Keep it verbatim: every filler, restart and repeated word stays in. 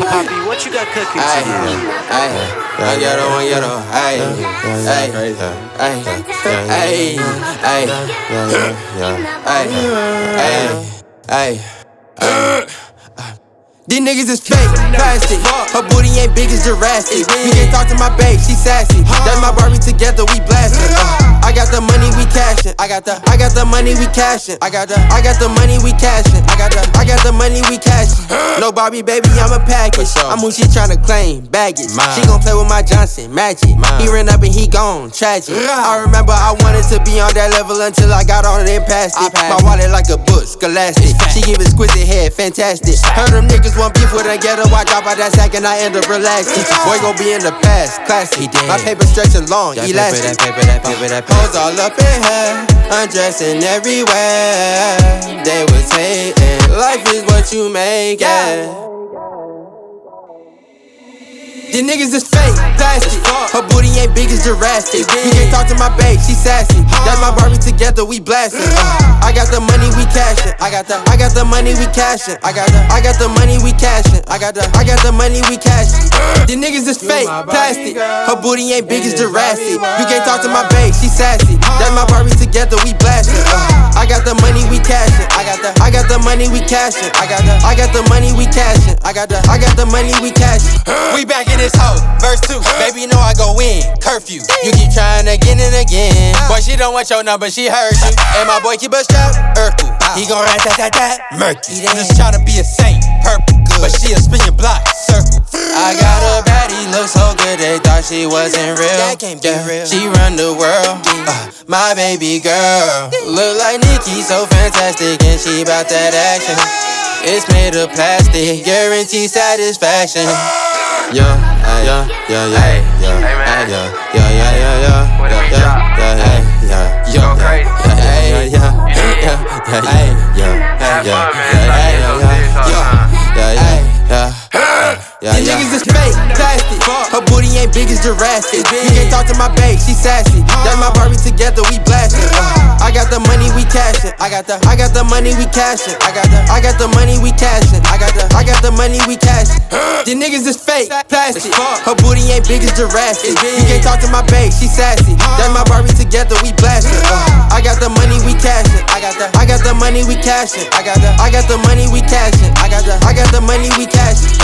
Poppy, what you got cooking Ay, today? ay, one ghetto, one ghetto, ay, ay, ay, ay, ay, ay, ay, ay. These niggas is fake, plastic. Her booty ain't big as Jurassic. You can't talk to my babe, she sassy. That's my Barbie, together we blasting. Uh, I got the money, we cashin'. I got the, I got the money, we cashin'. I got the, I got the money, we cashin'. I got the, I got the money, we cashin'. No Barbie, baby, I'm a package. I'm who she tryna claim, baggage. She gon' play with my Johnson, magic. He ran up and he gone, tragic. I remember I wanted to be on that level until I got on it and passed it. My wallet like a book, scholastic. She give exquisite head, fantastic. Heard them niggas want beef with a ghetto, I drop out that sack and I end up relaxing. Boy gon' be in the past, classy. My paper stretching long, elastic. Hoes all up in her, undressing everywhere. They was hating, life is what you make it. These niggas is fake, plastic. Her booty ain't big as Jurassic. You can't talk to my babe, she sassy. That's my Barbie, together we blasting. Uh, I got the money, we cashin'. I got the, I got the money, we cashin'. I got the, I got the money, we cashin'. I got the, I got the money, we cashin'. These niggas is fake, plastic. Her booty ain't big as Jurassic. You can't talk to my babe, she sassy. That's my Barbie, together we blasting. Uh, I got the money, we cashin'. I got the, I got the money, we cashin'. I got the, I got the money, we cashin'. I got the, I got the money, we cashin'. We back in this hoe, verse two. Baby, you know I go in, curfew. You keep trying again and again. Boy, she don't want your number, she heard you. And my boy keep a strap, Urkel. He gon' rat tat tat tat, murky. Just tryna be a saint, purple. But she'll spin your block, circle. I got a baddie, look so good, they thought she wasn't real. Yeah, she run the world, uh, my baby girl. Look like Nicki, so fantastic, and she bout that action. It's made of plastic, guarantee satisfaction. Yeah, yeah, yeah, yeah, yeah, yeah, yeah, yeah, yeah, yeah, yeah, When we drop, yeah, yeah, you go crazy. yeah, yeah, yeah, yeah, yeah, Have yeah, fun, man. Stop getting those dicks all the time. yeah, yeah, yeah. These niggas is fake, plastic. Her booty ain't big as Jurassic. You can't talk to my babe, she sassy. That's my Barbie, together we blasting. Uh, I got the money, we cashin'. I got the, I got the money, we cashin'. I got the, I got the money, we cashin'. I got the, I got the money, we cashin'. These niggas is fake, plastic. Her booty ain't big as Jurassic. You can't talk to my babe, she sassy. That's my Barbie, together we blasting. Uh, I got the money, we cashin'. I got the, I got the money, we cashin'. I got the, I got the money, we cashin'. I got the, I got the money, we cashin'.